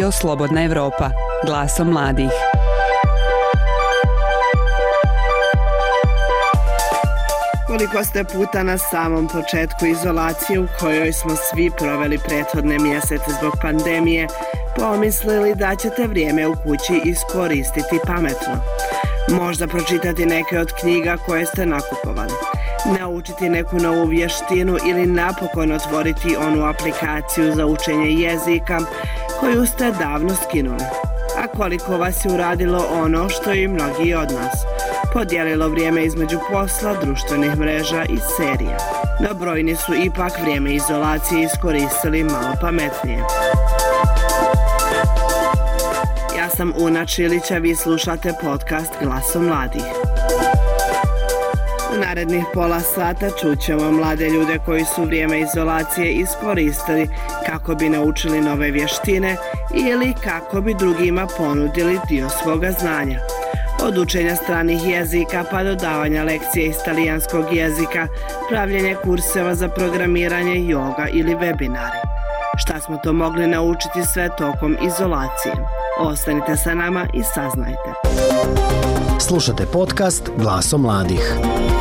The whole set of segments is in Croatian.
Radio Slobodna Evropa, glasom mladih. Koliko ste puta na samom početku izolacije u kojoj smo svi proveli prethodne mjesece zbog pandemije pomislili da ćete vrijeme u kući iskoristiti pametno? Možda pročitati neke od knjiga koje ste nakupovali, naučiti neku novu vještinu ili napokon otvoriti onu aplikaciju za učenje jezika koju ste davno skinuli. A koliko vas je uradilo ono što i mnogi od nas, podijelilo vrijeme između posla, društvenih mreža i serija. No brojni su ipak vrijeme izolacije iskoristili malo pametnije. Ja sam Una Čilić, a vi slušate podcast Glasom mladih. U narednih pola sata čućemo mlade ljude koji su vrijeme izolacije iskoristili kako bi naučili nove vještine ili kako bi drugima ponudili dio svoga znanja. Od učenja stranih jezika pa do davanja lekcije iz talijanskog jezika, pravljenje kurseva za programiranje, joga ili webinari. Šta smo to mogli naučiti sve tokom izolacije? Ostanite sa nama i saznajte. Slušate podcast Glasom mladih.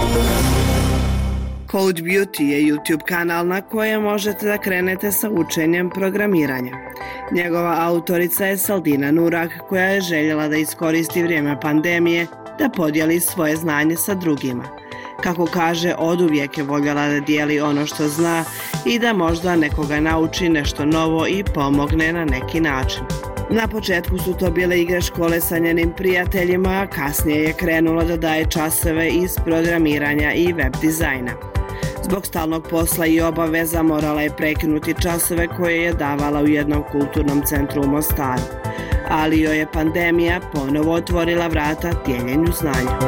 Code Beauty je YouTube kanal na kojem možete da krenete sa učenjem programiranja. Njegova autorica je Saldina Nurak, koja je željela da iskoristi vrijeme pandemije da podijeli svoje znanje sa drugima. Kako kaže, oduvijek je voljela da dijeli ono što zna i da možda nekoga nauči nešto novo i pomogne na neki način. Na početku su to bile igre škole sa njenim prijateljima, a kasnije je krenula da daje časove iz programiranja i web dizajna. Zbog stalnog posla i obaveza morala je prekinuti časove koje je davala u jednom kulturnom centru u Mostaru, ali joj je pandemija ponovo otvorila vrata dijeljenju znanja.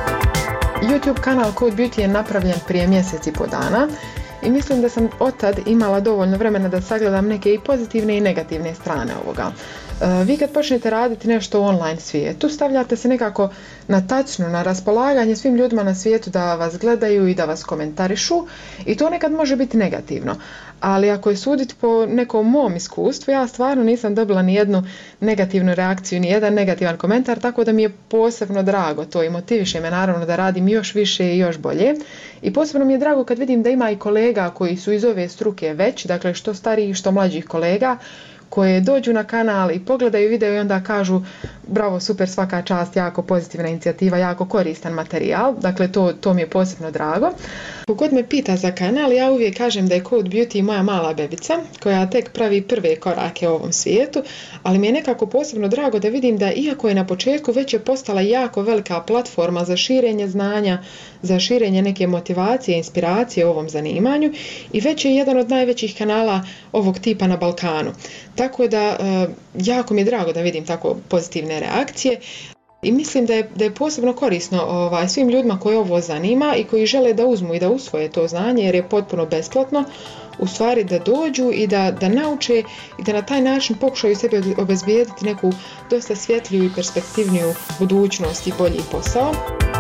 YouTube kanal Code Beauty je napravljen prije mjesec i po dana i mislim da sam otad imala dovoljno vremena da sagledam neke i pozitivne i negativne strane ovoga. Vi kad počnete raditi nešto u online svijetu, stavljate se nekako na tačno, na raspolaganje svim ljudima na svijetu da vas gledaju i da vas komentarišu i to nekad može biti negativno. Ali ako je suditi po nekom mom iskustvu, ja stvarno nisam dobila ni jednu negativnu reakciju, ni jedan negativan komentar, tako da mi je posebno drago to i motiviše me naravno da radim još više i još bolje. I posebno mi je drago kad vidim da ima i kolega koji su iz ove struke već, dakle što starijih, što mlađih kolega, koje dođu na kanal i pogledaju video i onda kažu bravo, super, svaka čast, jako pozitivna inicijativa, jako koristan materijal, dakle to mi je posebno drago. Kogod me pita za kanal, ja uvijek kažem da je Code Beauty moja mala bebica koja tek pravi prve korake u ovom svijetu, ali mi je nekako posebno drago da vidim da iako je na početku već je postala jako velika platforma za širenje znanja, za širenje neke motivacije, inspiracije u ovom zanimanju i već je jedan od najvećih kanala ovog tipa na Balkanu. Tako da jako mi je drago da vidim tako pozitivne reakcije i mislim da je posebno korisno svim ljudima koji ovo zanima i koji žele da uzmu i da usvoje to znanje jer je potpuno besplatno, u stvari da dođu i da nauče i da na taj način pokušaju sebi obezbijediti neku dosta svjetliju i perspektivniju budućnost i bolji posao.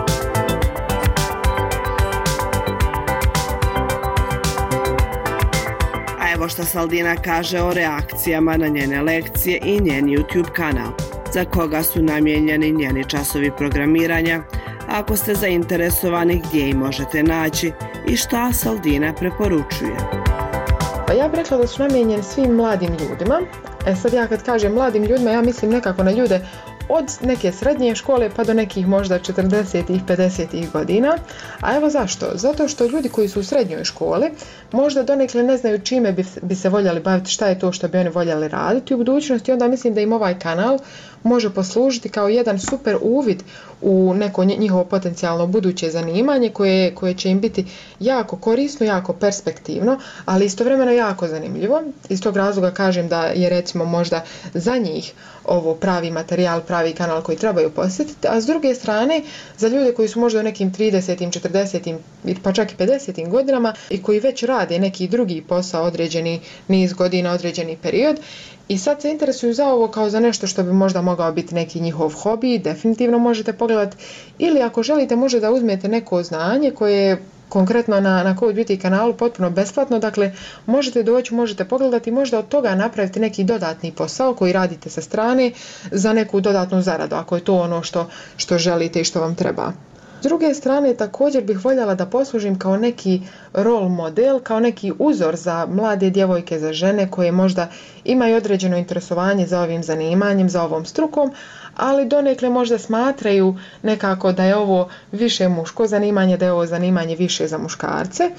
Evo što Saldina kaže o reakcijama na njene lekcije i njen YouTube kanal, za koga su namijenjeni njeni časovi programiranja, ako ste zainteresovani gdje ih možete naći i šta Saldina preporučuje. Pa ja bih rekla da su namijenjeni svim mladim ljudima. Sad ja kad kažem mladim ljudima, ja mislim nekako na ljude od neke srednje škole pa do nekih možda 40-ih, 50-ih godina. A evo zašto? Zato što ljudi koji su u srednjoj školi možda donekle ne znaju čime bi se voljeli baviti, šta je to što bi oni voljeli raditi u budućnosti. Onda mislim da im ovaj kanal može poslužiti kao jedan super uvid u neko njihovo potencijalno buduće zanimanje koje će im biti jako korisno, jako perspektivno, ali istovremeno jako zanimljivo. Iz tog razloga kažem da je recimo možda za njih ovo pravi materijal, pravi kanal koji trebaju posjetiti, a s druge strane za ljude koji su možda u nekim 30, 40 pa čak i 50 godinama i koji već rade neki drugi posao određeni niz godina, određeni period i sad se interesuju za ovo kao za nešto što bi možda mogao biti neki njihov hobi, definitivno možete pogledati ili ako želite možete da uzmete neko znanje koje konkretno na Code Beauty kanalu potpuno besplatno, dakle možete doći, možete pogledati i možda od toga napraviti neki dodatni posao koji radite sa strane za neku dodatnu zaradu, ako je to ono što želite i što vam treba. S druge strane, također bih voljela da poslužim kao neki role model, kao neki uzor za mlade djevojke, za žene koje možda imaju određeno interesovanje za ovim zanimanjem, za ovom strukom, ali donekle možda smatraju nekako da je ovo više muško zanimanje, da je ovo zanimanje više za muškarce.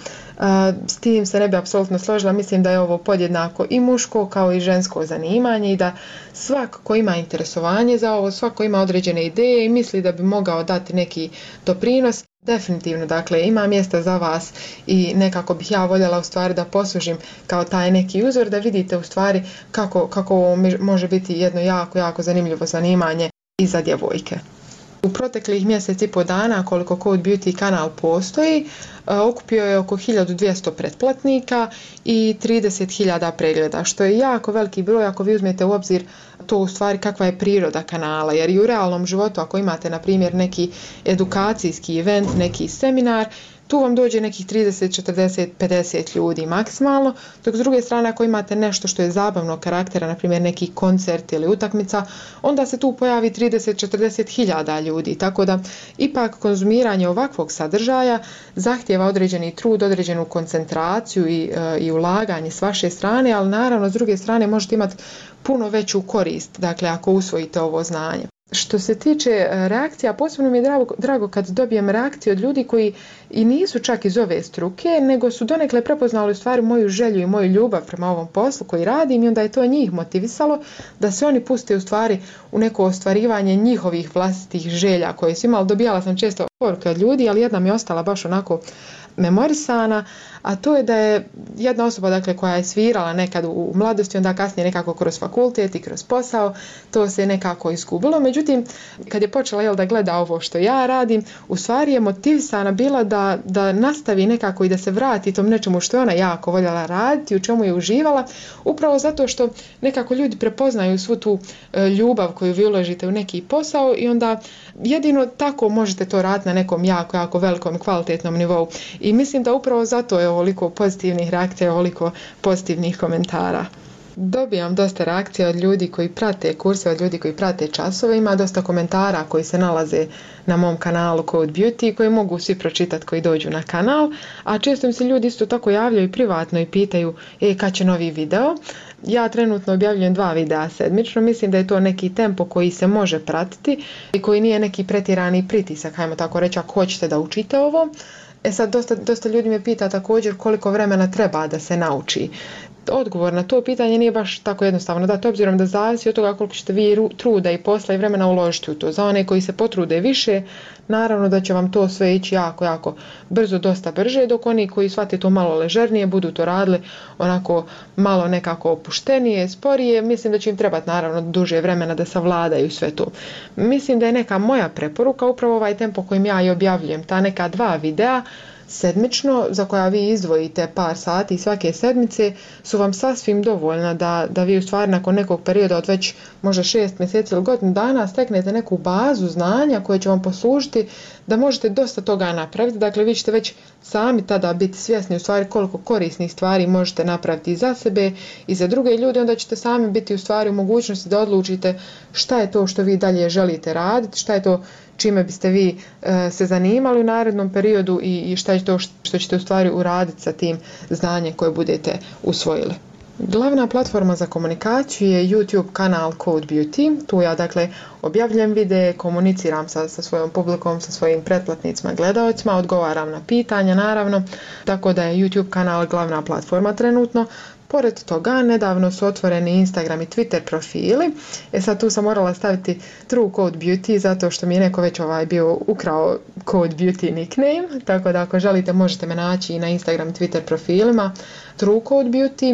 S tim se ne bi apsolutno složila, mislim da je ovo podjednako i muško kao i žensko zanimanje i da svako ko ima interesovanje za ovo, svako ima određene ideje i misli da bi mogao dati neki doprinos, definitivno, dakle, ima mjesta za vas i nekako bih ja voljela u stvari da poslužim kao taj neki uzor, da vidite u stvari kako ovo može biti jedno jako zanimljivo zanimanje i za djevojke. U proteklih mjesec i po dana koliko Code Beauty kanal postoji, okupio je oko 1200 pretplatnika i 30.000 pregleda, što je jako veliki broj ako vi uzmete u obzir to u stvari kakva je priroda kanala, jer i u realnom životu ako imate na primjer neki edukacijski event, neki seminar, tu vam dođe nekih 30, 40, 50 ljudi maksimalno, dok s druge strane ako imate nešto što je zabavnog karaktera, na primjer neki koncert ili utakmica, onda se tu pojavi 30, 40 hiljada ljudi, tako da ipak konzumiranje ovakvog sadržaja zahtijeva određeni trud, određenu koncentraciju i ulaganje s vaše strane, ali naravno s druge strane možete imati puno veću korist, dakle ako usvojite ovo znanje. Što se tiče reakcija, posebno mi je drago kad dobijem reakcije od ljudi koji i nisu čak iz ove struke, nego su donekle prepoznali u stvari moju želju i moju ljubav prema ovom poslu koji radim i onda je to njih motivisalo da se oni puste u stvari u neko ostvarivanje njihovih vlastitih želja koje su imali. Dobijala sam često poruke od ljudi, ali jedna mi je ostala baš onako memorisana, a to je da je jedna osoba dakle, koja je svirala nekad u mladosti, onda kasnije nekako kroz fakultet i kroz posao, to se nekako izgubilo. Međutim, kad je počela da gleda ovo što ja radim, u stvari je motivisana bila da nastavi nekako i da se vrati tom nečemu što je ona jako voljela raditi, u čemu je uživala, upravo zato što nekako ljudi prepoznaju svu tu ljubav koju vi uložite u neki posao i onda jedino tako možete to raditi na nekom jako velikom kvalitetnom nivou. I mislim da upravo zato je ovoliko pozitivnih reakcija, ovoliko pozitivnih komentara. Dobijam dosta reakcija od ljudi koji prate kurse, od ljudi koji prate časove, ima dosta komentara koji se nalaze na mom kanalu Code Beauty koji mogu svi pročitati koji dođu na kanal, a često mi se ljudi isto tako javljaju privatno i pitaju kad će novi video. Ja trenutno objavljujem 2 videa sedmično, mislim da je to neki tempo koji se može pratiti i koji nije neki pretjerani pritisak, hajmo tako reći, ako hoćete da učite ovo. Sad dosta ljudi me pita također koliko vremena treba da se nauči. Odgovor na to pitanje nije baš tako jednostavno dati, obzirom da zavisi od toga koliko ćete vi truda i posla i vremena uložiti u to. Za one koji se potrude više, naravno da će vam to sve ići jako brzo, dosta brže, dok oni koji shvate to malo ležernije, budu to radili onako malo nekako opuštenije, sporije, mislim da će im trebati naravno duže vremena da savladaju sve to. Mislim da je neka moja preporuka upravo ovaj tempo kojim ja i objavljujem, ta neka 2 videa sedmično za koja vi izdvojite par sati svake sedmice su vam sasvim dovoljna da vi u stvari nakon nekog perioda od već možda 6 mjeseci ili godinu dana steknete neku bazu znanja koje će vam poslužiti da možete dosta toga napraviti. Dakle, vi ćete već sami tada biti svjesni u stvari koliko korisnih stvari možete napraviti i za sebe i za druge ljude, onda ćete sami biti u stvari u mogućnosti da odlučite šta je to što vi dalje želite raditi, šta je to čime biste vi se zanimali u narednom periodu i šta je to što ćete u stvari uraditi sa tim znanjem koje budete usvojili. Glavna platforma za komunikaciju je YouTube kanal Code Beauty. Tu ja dakle objavljujem videe, komuniciram sa svojom publikom, sa svojim pretplatnicima, gledaocima, odgovaram na pitanja naravno, tako da je YouTube kanal glavna platforma trenutno. Pored toga, nedavno su otvoreni Instagram i Twitter profili. Sad tu sam morala staviti True Code Beauty zato što mi je neko već bio ukrao Code Beauty nickname. Tako da ako želite možete me naći i na Instagram i Twitter profilima True Code Beauty.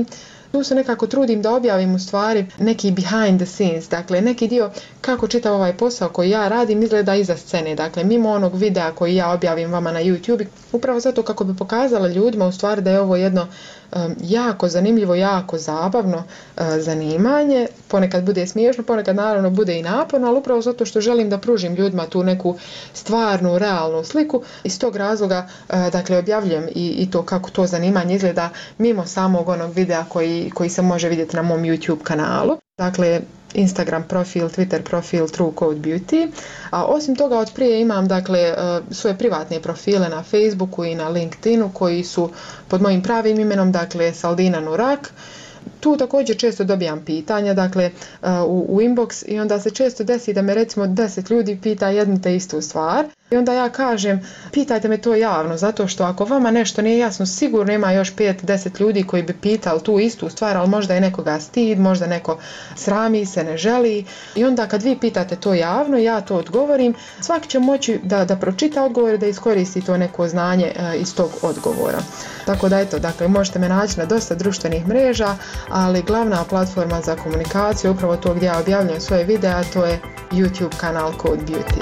Tu se nekako trudim da objavim u stvari neki behind the scenes, dakle neki dio kako čitav ovaj posao koji ja radim izgleda iza scene, dakle mimo onog videa koji ja objavim vama na YouTube, upravo zato kako bi pokazala ljudima u stvari da je ovo jedno jako zanimljivo, jako zabavno zanimanje, ponekad bude smiješno, ponekad naravno bude i naporno, ali upravo zato što želim da pružim ljudima tu neku stvarnu, realnu sliku. Iz tog razloga dakle objavljujem i to kako to zanimanje izgleda mimo samog onog videa koji se može vidjeti na mom YouTube kanalu. Dakle, Instagram profil, Twitter profil True Code Beauty. A osim toga od prije imam dakle svoje privatne profile na Facebooku i na LinkedInu koji su pod mojim pravim imenom, dakle Saldina Nurak. Tu također često dobijam pitanja, dakle u inbox i onda se često desi da me recimo 10 ljudi pita jednu te istu stvar i onda ja kažem pitajte me to javno zato što ako vama nešto nije jasno sigurno ima još 5-10 ljudi koji bi pitali tu istu stvar, ali možda je nekoga stid, možda neko srami se, ne želi i onda kad vi pitate to javno ja to odgovorim, svaki će moći da pročita odgovor i da iskoristi to neko znanje iz tog odgovora. Tako da eto, dakle možete me naći na dosta društvenih mreža, ali glavna platforma za komunikaciju, upravo to gdje ja objavljujem svoje videa, to je YouTube kanal Code Beauty.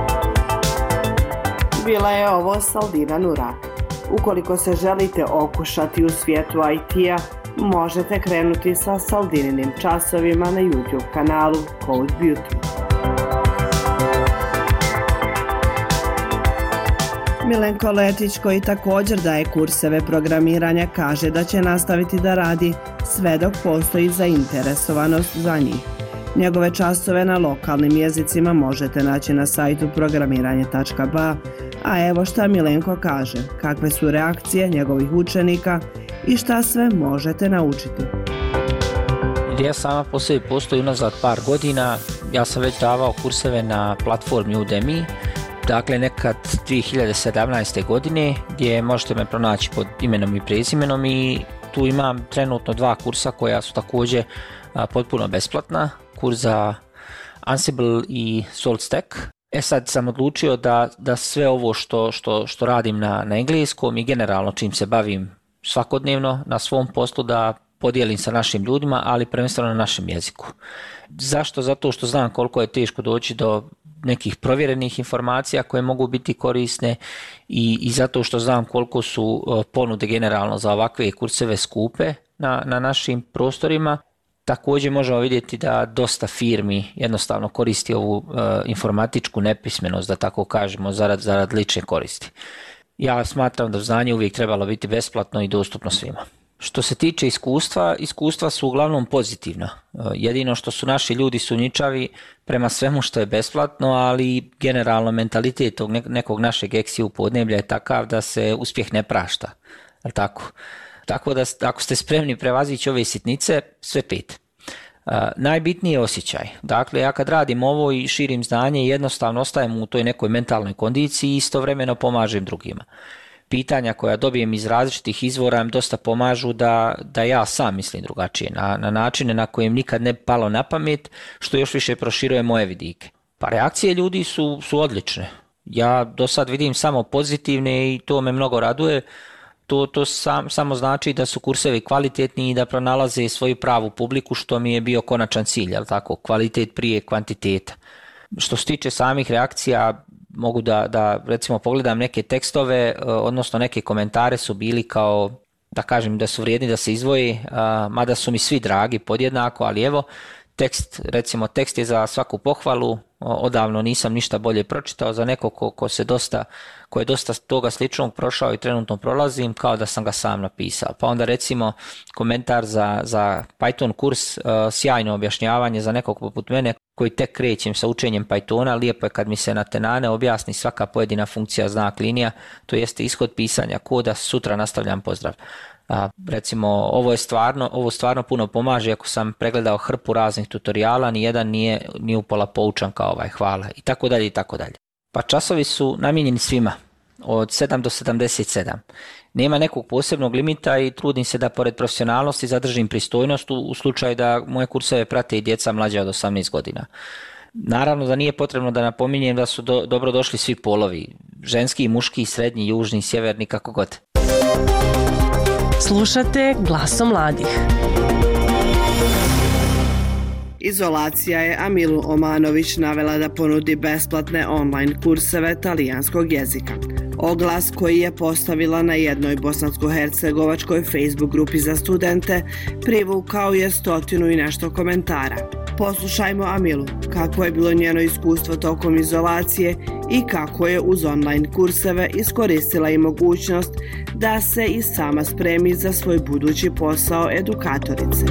Bila je ovo Saldina Nurak. Ukoliko se želite okušati u svijetu IT-a, možete krenuti sa Saldininim časovima na YouTube kanalu Code Beauty. Milenko Letić, koji također daje kurseve programiranja, kaže da će nastaviti da radi sve dok postoji zainteresovanost za njih. Njegove časove na lokalnim jezicima možete naći na sajtu programiranje.ba, a evo šta Milenko kaže, kakve su reakcije njegovih učenika i šta sve možete naučiti. Ideja sama po sebi postoji unazad par godina. Ja sam već davao kurseve na platformi Udemy, dakle nekad 2017. godine, gdje možete me pronaći pod imenom i prezimenom i tu imam trenutno 2 kursa koja su također potpuno besplatna, kurs za Ansible i SaltStack. Sad sam odlučio da sve ovo što radim na engleskom i generalno čim se bavim svakodnevno na svom poslu da podijelim sa našim ljudima, ali prvenstveno na našem jeziku. Zašto? Zato što znam koliko je teško doći do nekih provjerenih informacija koje mogu biti korisne i zato što znam koliko su ponude generalno za ovakve kurseve skupe na našim prostorima. Također možemo vidjeti da dosta firmi jednostavno koristi ovu informatičku nepismenost, da tako kažemo, zarad lične koristi. Ja smatram da znanje uvijek trebalo biti besplatno i dostupno svima. Što se tiče iskustva su uglavnom pozitivna. Jedino što su naši ljudi sumnjičavi prema svemu što je besplatno, ali generalno mentalitet tog nekog našeg eksiju podneblja je takav da se uspjeh ne prašta. Tako da ako ste spremni prevazići ove sitnice, sve 5. Najbitniji je osjećaj. Dakle, ja kad radim ovo i širim znanje, jednostavno ostajem u toj nekoj mentalnoj kondiciji i istovremeno pomažem drugima. Pitanja koja dobijem iz različitih izvora im dosta pomažu da ja sam mislim drugačije, na načine na kojem nikad ne palo na pamet, što još više proširuje moje vidike. Pa reakcije ljudi su odlične. Ja do sad vidim samo pozitivne i to me mnogo raduje. To samo znači da su kursevi kvalitetni i da pronalaze svoju pravu publiku, što mi je bio konačan cilj, jel tako? Kvalitet prije kvantiteta. Što se tiče samih reakcija, mogu da recimo pogledam neke tekstove, odnosno neke komentare su bili kao, da kažem da su vrijedni da se izdvoji, mada su mi svi dragi podjednako, ali evo, tekst je za svaku pohvalu, odavno nisam ništa bolje pročitao, za nekog ko je dosta toga sličnog prošao i trenutno prolazim, kao da sam ga sam napisao. Pa onda recimo komentar za Python kurs, sjajno objašnjavanje za nekog poput mene koji tek krećem sa učenjem Pythona, lijepo je kad mi se na tenane objasni svaka pojedina funkcija, znak, linija, to jeste ishod pisanja koda, sutra nastavljam pozdrav. Recimo ovo stvarno puno pomaže, ako sam pregledao hrpu raznih tutoriala, nijedan nije ni upola poučan kao ovaj, hvala, i tako dalje i tako dalje. Pa časovi su namijenjeni svima, od 7 do 77. Nema nekog posebnog limita i trudim se da pored profesionalnosti zadržim pristojnost u slučaju da moje kurseve prate i djeca mlađa od 18 godina. Naravno da nije potrebno da napominjem da su dobro došli svi polovi, ženski, muški, srednji, južni, sjeverni, kako god. Slušate Glasom mladih. Izolacija je Amilu Omanović navela da ponudi besplatne online kurseve talijanskog jezika. Oglas koji je postavila na jednoj bosansko-hercegovačkoj Facebook grupi za studente privukao je 100 i nešto komentara. Poslušajmo Amilu, kako je bilo njeno iskustvo tokom izolacije i kako je uz online kurseve iskoristila i mogućnost da se i sama spremi za svoj budući posao edukatorice.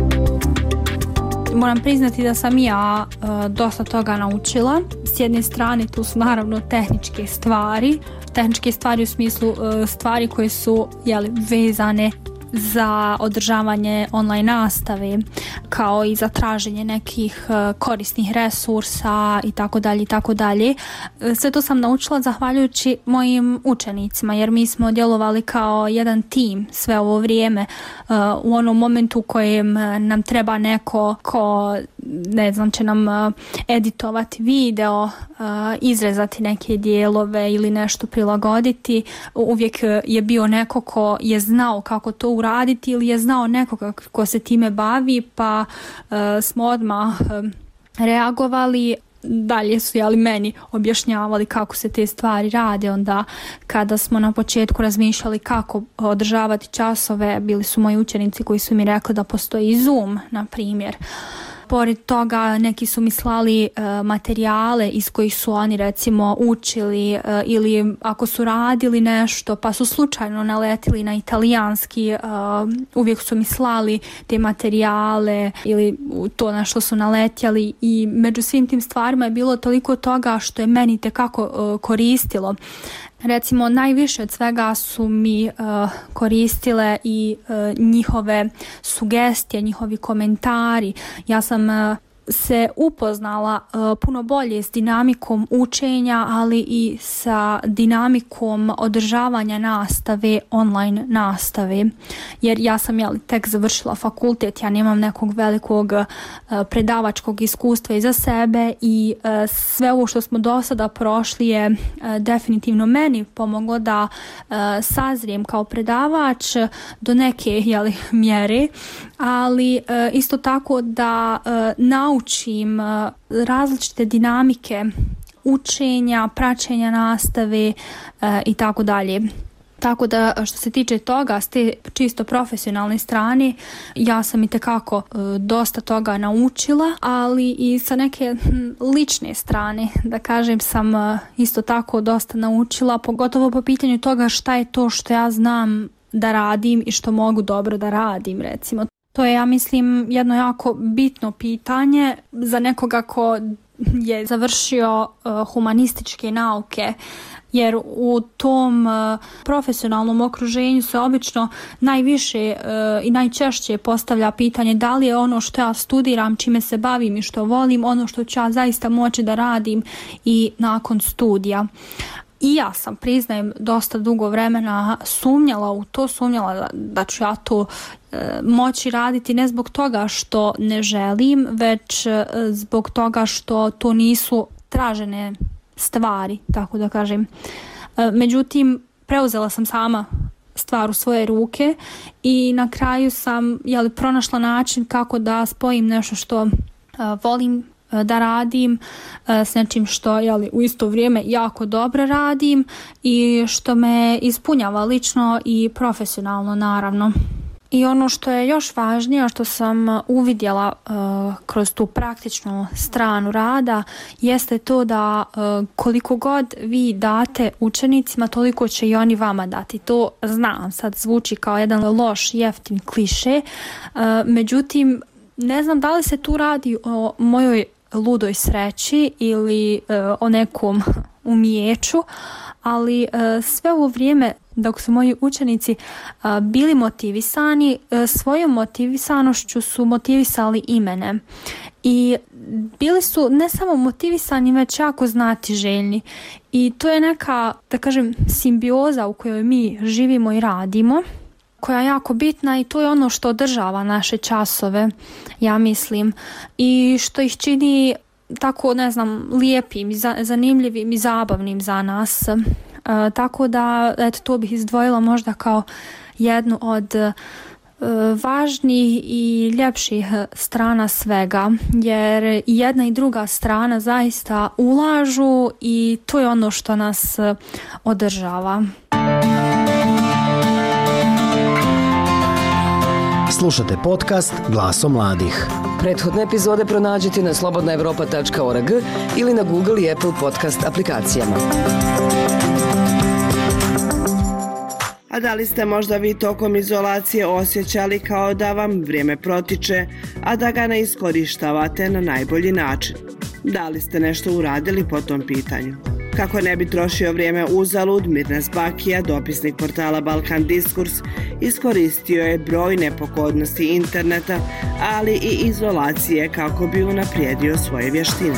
Moram priznati da sam ja dosta toga naučila. S jedne strane tu su naravno tehničke stvari u smislu stvari koje su vezane za održavanje online nastave, kao i za traženje nekih korisnih resursa i tako dalje. Sve to sam naučila zahvaljujući mojim učenicima, jer mi smo djelovali kao jedan tim sve ovo vrijeme. U onom momentu u kojem nam treba neko ko će nam editovati video, izrezati neke dijelove ili nešto prilagoditi, uvijek je bio neko ko je znao kako to uraditi ili je znao nekoga ko se time bavi, pa smo odmah reagovali. Dalje su meni objašnjavali kako se te stvari rade. Onda kada smo na početku razmišljali kako održavati časove, bili su moji učenici koji su mi rekli da postoji Zoom, na primjer. Pored toga neki su mi slali materijale iz kojih su oni recimo učili ili ako su radili nešto pa su slučajno naletili na italijanski, uvijek su mi slali te materijale ili to na što su naletjeli, i među svim tim stvarima je bilo toliko toga što je meni tekako koristilo. Recimo najviše od svega su mi koristile i njihove sugestije, njihovi komentari. Ja sam se upoznala puno bolje s dinamikom učenja, ali i sa dinamikom održavanja nastave, online nastave. Jer ja sam tek završila fakultet, ja nemam nekog velikog predavačkog iskustva iza sebe i sve ovo što smo do sada prošli je definitivno meni pomoglo da sazrijem kao predavač do neke mjere, ali isto tako da naučim različite dinamike učenja, praćenja nastave i tako dalje. Tako da što se tiče toga, s te čisto profesionalne strane, ja sam itekako dosta toga naučila, ali i sa neke lične strane, da kažem, sam isto tako dosta naučila, pogotovo po pitanju toga šta je to što ja znam da radim i što mogu dobro da radim, recimo. To je, ja mislim, jedno jako bitno pitanje za nekoga ko je završio humanističke nauke, jer u tom profesionalnom okruženju se obično najviše i najčešće postavlja pitanje da li je ono što ja studiram, čime se bavim i što volim, ono što ću ja zaista moći da radim i nakon studija. I ja sam, priznajem, dosta dugo vremena sumnjala da ću ja to moći raditi, ne zbog toga što ne želim, već zbog toga što to nisu tražene stvari, tako da kažem. Međutim, preuzela sam sama stvar u svoje ruke i na kraju sam pronašla način kako da spojim nešto što volim da radim s nečim što u isto vrijeme jako dobro radim i što me ispunjava lično i profesionalno, naravno. I ono što je još važnije, što sam uvidjela kroz tu praktičnu stranu rada, jeste to da koliko god vi date učenicima, toliko će i oni vama dati. To znam, sad zvuči kao jedan loš, jeftin kliše, međutim, ne znam da li se tu radi o mojoj ludoj sreći ili o nekom umijeću, ali sve ovo vrijeme dok su moji učenici bili motivisani, svojom motivisanošću su motivisali i mene. I bili su ne samo motivisani, već jako znatiželjni. I to je neka, da kažem, simbioza u kojoj mi živimo i radimo, koja je jako bitna, i to je ono što održava naše časove, ja mislim, i što ih čini tako, lijepim, zanimljivim i zabavnim za nas. Tako da, to bih izdvojila možda kao jednu od važnijih i ljepših strana svega, jer jedna i druga strana zaista ulažu i to je ono što nas održava. Slušate podcast Glasom mladih. Prethodne epizode pronađite na slobodnaevropa.org ili na Google i Apple podcast aplikacijama. A da li ste možda vi tokom izolacije osjećali kao da vam vrijeme protiče, a da ga ne iskorištavate na najbolji način? Da li ste nešto uradili po tom pitanju? Kako ne bi trošio vrijeme uzalud, Mirnes Bakija, dopisnik portala Balkan Diskurs, iskoristio je brojne pogodnosti interneta, ali i izolacije kako bi unaprijedio svoje vještine.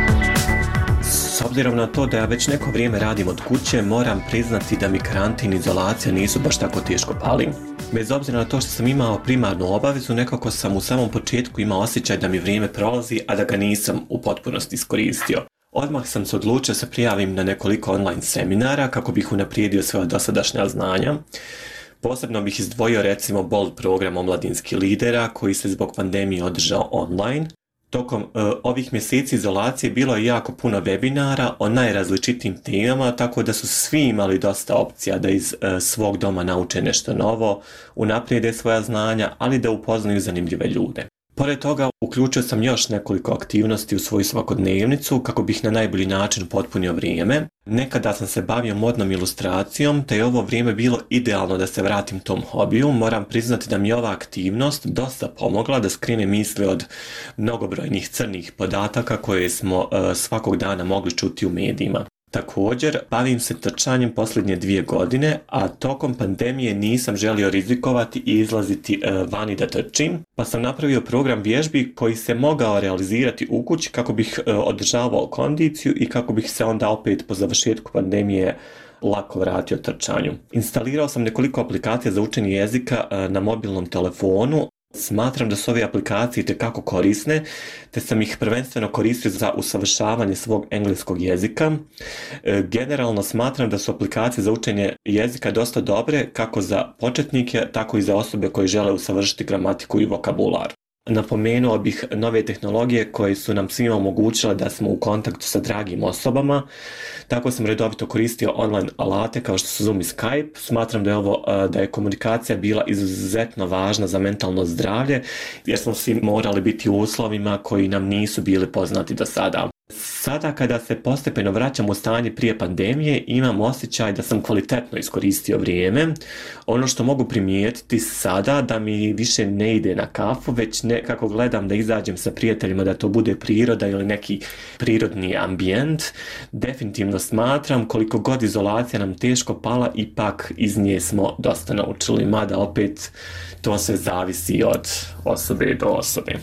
S obzirom na to da ja već neko vrijeme radim od kuće, moram priznati da mi karantin i izolacija nisu baš tako teško pali. Bez obzira na to što sam imao primarnu obavezu, nekako sam u samom početku imao osjećaj da mi vrijeme prolazi, a da ga nisam u potpunosti iskoristio. Odmah sam se odlučio se prijavim na nekoliko online seminara kako bih unaprijedio svoja dosadašnja znanja. Posebno bih izdvojio recimo BOLD program omladinskih lidera koji se zbog pandemije održao online. Tokom ovih mjeseci izolacije bilo je jako puno webinara o najrazličitijim temama, tako da su svi imali dosta opcija da iz svog doma nauče nešto novo, unaprijede svoja znanja, ali da upoznaju zanimljive ljude. Pored toga, uključio sam još nekoliko aktivnosti u svoju svakodnevnicu kako bih na najbolji način potpunio vrijeme. Nekada sam se bavio modnom ilustracijom, te je ovo vrijeme bilo idealno da se vratim tom hobiju. Moram priznati da mi je ova aktivnost dosta pomogla da skrine misli od mnogobrojnih crnih podataka koje smo svakog dana mogli čuti u medijima. Također, bavim se trčanjem posljednje 2 godine, a tokom pandemije nisam želio rizikovati i izlaziti vani da trčim, pa sam napravio program vježbi koji se mogao realizirati u kući kako bih održavao kondiciju i kako bih se onda opet po završetku pandemije lako vratio trčanju. Instalirao sam nekoliko aplikacija za učenje jezika na mobilnom telefonu. Smatram da su ove aplikacije itekako korisne, te sam ih prvenstveno koristio za usavršavanje svog engleskog jezika. Generalno smatram da su aplikacije za učenje jezika dosta dobre kako za početnike, tako i za osobe koje žele usavršiti gramatiku i vokabular. Napomenuo bih nove tehnologije koje su nam svima omogućile da smo u kontaktu sa dragim osobama. Tako sam redovito koristio online alate kao što su Zoom i Skype. Smatram da je komunikacija bila izuzetno važna za mentalno zdravlje, jer smo svi morali biti u uslovima koji nam nisu bili poznati do sada. Sada kada se postepeno vraćam u stanje prije pandemije, imam osjećaj da sam kvalitetno iskoristio vrijeme. Ono što mogu primijetiti sada da mi više ne ide na kafu, već nekako gledam da izađem sa prijateljima, da to bude priroda ili neki prirodni ambijent. Definitivno smatram koliko god izolacija nam teško pala, ipak iz nje smo dosta naučili, mada opet to sve zavisi od osobe do osobe.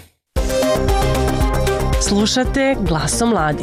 Slušate Glasom mladih.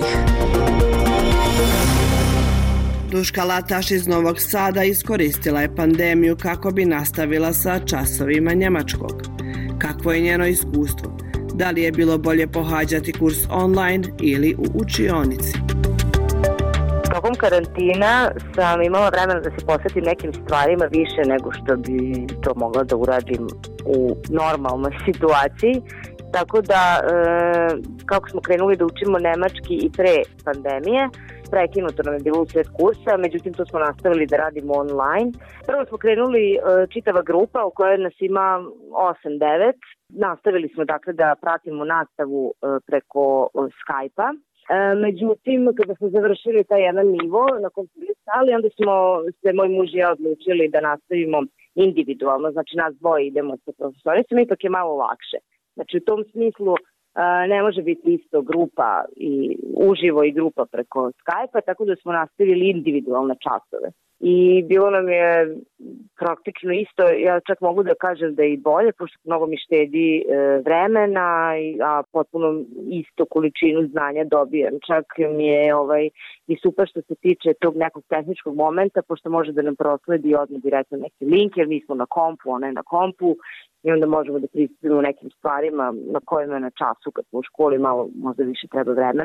Duška Lataš iz Novog Sada iskoristila je pandemiju kako bi nastavila sa časovima njemačkog. Kakvo je njeno iskustvo? Da li je bilo bolje pohađati kurs online ili u učionici? Tokom karantina sam imala vremena da se posvetim nekim stvarima više nego što bi to mogla da uradim u normalnoj situaciji. Tako da, kako smo krenuli da učimo nemački i pre pandemije, prekinuto nam je bilo usred kursa, međutim to smo nastavili da radimo online. Prvo smo krenuli čitava grupa u kojoj nas ima 8-9. Nastavili smo dakle da pratimo nastavu preko Skype-a. Međutim, kada smo završili taj jedan nivo na kom smo bili stali, onda smo se moj muž i ja odlučili da nastavimo individualno, znači nas dvoje idemo sa profesoricom, ipak je malo lakše. Znači u tom smislu ne može biti isto grupa i uživo i grupa preko Skype-a, tako da smo nastavili individualne časove. I bilo nam je praktično isto, ja čak mogu da kažem da je i bolje, pošto mnogo mi štedi vremena, a potpuno isto količinu znanja dobijem. Čak mi je i super što se tiče tog nekog tehničkog momenta, pošto može da nam prosledi odmah direktno neki link, jer mi smo na kompu, ona je na kompu, i onda možemo da pristupimo nekim stvarima na kojima je na času kad smo u školi malo možda više treba vremena.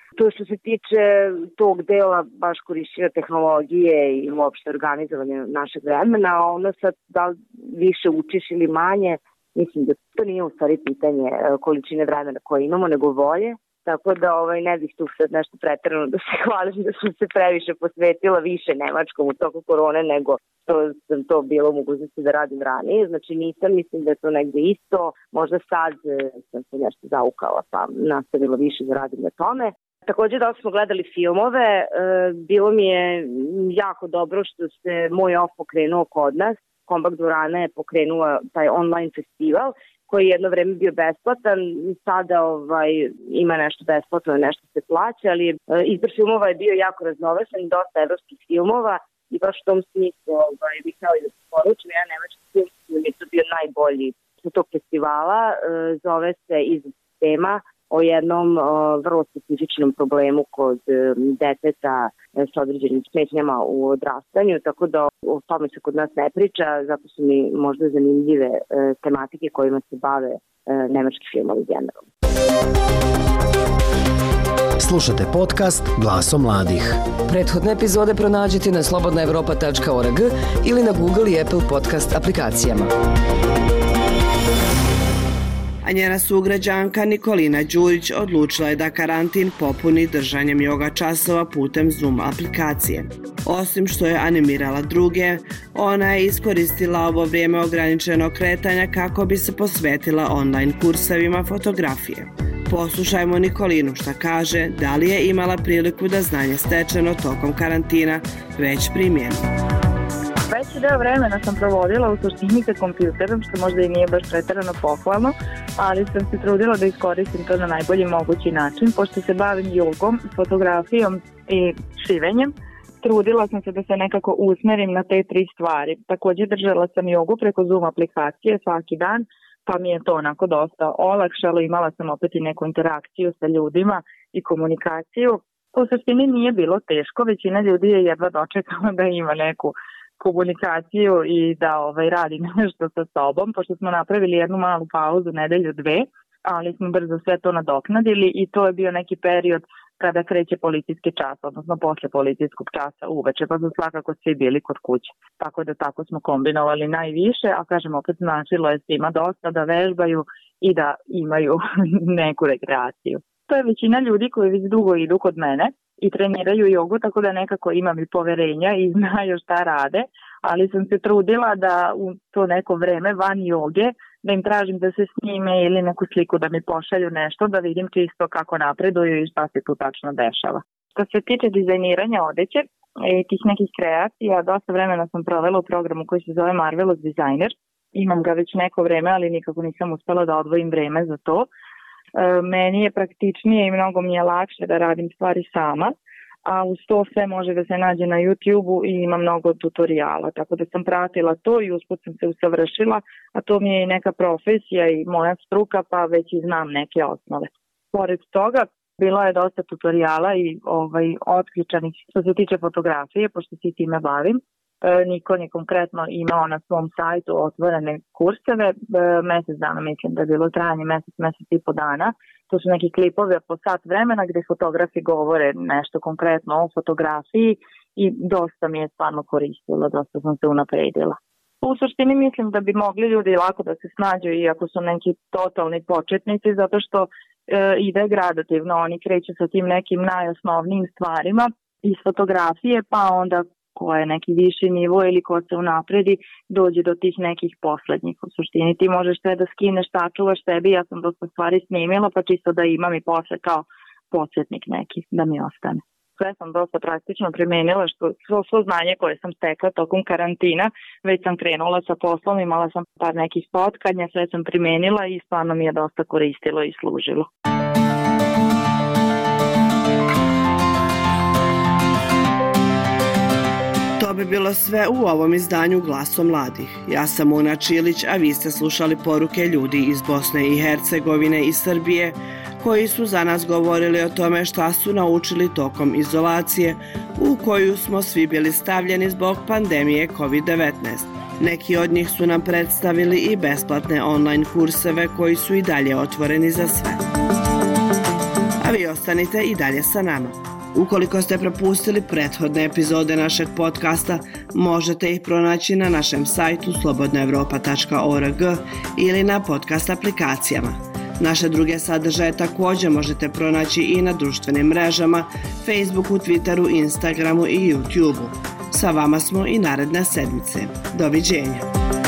To što se tiče tog dela baš korišćenja tehnologije i uopšte organizovanja našeg vremena, ono sad da li više učiš ili manje, mislim da to nije u stvari pitanje količine vremena koje imamo, nego volje. Tako da ne bih tu sad nešto preterano da se hvalim da sam se previše posvetila više nemačkom u toku korone nego što sam to bilo u mogućnosti da radim ranije. Znači nisam, mislim da je to negde isto. Možda sad sam se nešto zaukala pa nastavila više da radim na tome. Također da smo gledali filmove, bilo mi je jako dobro što se moj off pokrenuo kod nas. Kombak dvorana je pokrenula taj online festival koji je jedno vreme bio besplatan, sada ima nešto besplatno, nešto se plaća, ali izbor filmova je bio jako raznovrstan, dosta evropskih filmova i baš u tom smislu bih htjela da se poručim, jedan nemački film je to bio najbolji sa tog festivala, zove se Iz sistema, o jednom vrlo specifičnom problemu kod deteta s određenim smetnjama u odrastanju, tako da o tome se kod nas ne priča, zato su mi možda zanimljive tematike kojima se bave nemački filmovi generalno. Slušate podcast Glasom mladih. Prethodne epizode pronađite na slobodnaevropa.org ili na Google i Apple podcast aplikacijama. A njena sugrađanka Nikolina Đurić odlučila je da karantin popuni držanjem joga časova putem Zoom aplikacije. Osim što je animirala druge, ona je iskoristila ovo vrijeme ograničenog kretanja kako bi se posvetila online kursevima fotografije. Poslušajmo Nikolinu šta kaže, da li je imala priliku da znanje stečeno tokom karantina već primjeni. Veći deo vremena sam provodila u suštini sa kompjuterom, što možda i nije baš preterano pohvalno, ali sam se trudila da iskoristim to na najbolji mogući način, pošto se bavim jogom, fotografijom i šivenjem. Trudila sam se da se nekako usmerim na te tri stvari. Također držala sam jogu preko Zoom aplikacije svaki dan, pa mi je to onako dosta olakšalo. Imala sam opet i neku interakciju sa ljudima i komunikaciju. U suštini nije bilo teško, većina ljudi je jedva dočekala da ima neku komunikaciju i da radi nešto sa sobom, pošto smo napravili jednu malu pauzu, nedelju, dve, ali smo brzo sve to nadoknadili i to je bio neki period kada kreće policijski čas, odnosno posle policijskog časa uveče, pa su svakako svi bili kod kuće. Tako da tako smo kombinovali najviše, a kažem opet značilo je svima dosta da vežbaju i da imaju neku rekreaciju. To je većina ljudi koji već dugo idu kod mene i treniraju jogu, tako da nekako imam i poverenja i znaju šta rade, ali sam se trudila da u to neko vreme van joge, da im tražim da se snime ili neku sliku da mi pošalju nešto, da vidim čisto kako napreduju i šta se tu tačno dešava. Što se tiče dizajniranja odeće i tih nekih kreacija, dosta vremena sam provela u programu koji se zove Marvelous Designer. Imam ga već neko vreme, ali nikako nisam uspela da odvojim vreme za to. Meni je praktičnije i mnogo mi je lakše da radim stvari sama, a uz to sve može da se nađe na YouTube-u i ima mnogo tutoriala, tako da sam pratila to i usput sam se usavršila, a to mi je i neka profesija i moja struka, pa već i znam neke osnove. Pored toga, bilo je dosta tutoriala i otključanih što se tiče fotografije, pošto se time bavim. Nikon je konkretno imao na svom sajtu otvorene kurseve, mesec dana, mislim da je bilo trajanje mesec i po dana. To su neki klipovi po sat vremena gde fotografi govore nešto konkretno o fotografiji i dosta mi je stvarno koristilo, dosta sam se unapredila. U suštini mislim da bi mogli ljudi lako da se snađu iako su neki totalni početnici, zato što ide gradativno, oni kreću sa tim nekim najosnovnijim stvarima iz fotografije, pa onda ko je neki viši nivo ili ko se unapredi, dođe do tih nekih poslednjih. U suštini ti možeš sve da skineš, sačuvaš sebi, ja sam dosta stvari snimila, pa čisto da imam i posle kao podsjetnik neki, da mi ostane. Sve sam dosta praktično primenila, što svo znanje koje sam stekla tokom karantina, već sam krenula sa poslom, imala sam par nekih spotkanja, sve sam primenila i stvarno mi je dosta koristilo i služilo. To bi bilo sve u ovom izdanju Glasom mladih. Ja sam Una Čilić, a vi ste slušali poruke ljudi iz Bosne i Hercegovine i Srbije koji su za nas govorili o tome šta su naučili tokom izolacije u koju smo svi bili stavljeni zbog pandemije COVID-19. Neki od njih su nam predstavili i besplatne online kurseve koji su i dalje otvoreni za sve. a vi ostanite i dalje sa nama. Ukoliko ste propustili prethodne epizode našeg podcasta, možete ih pronaći na našem sajtu slobodnaevropa.org ili na podcast aplikacijama. Naše druge sadržaje također možete pronaći i na društvenim mrežama, Facebooku, Twitteru, Instagramu i YouTubeu. Sa vama smo i naredne sedmice. Doviđenja!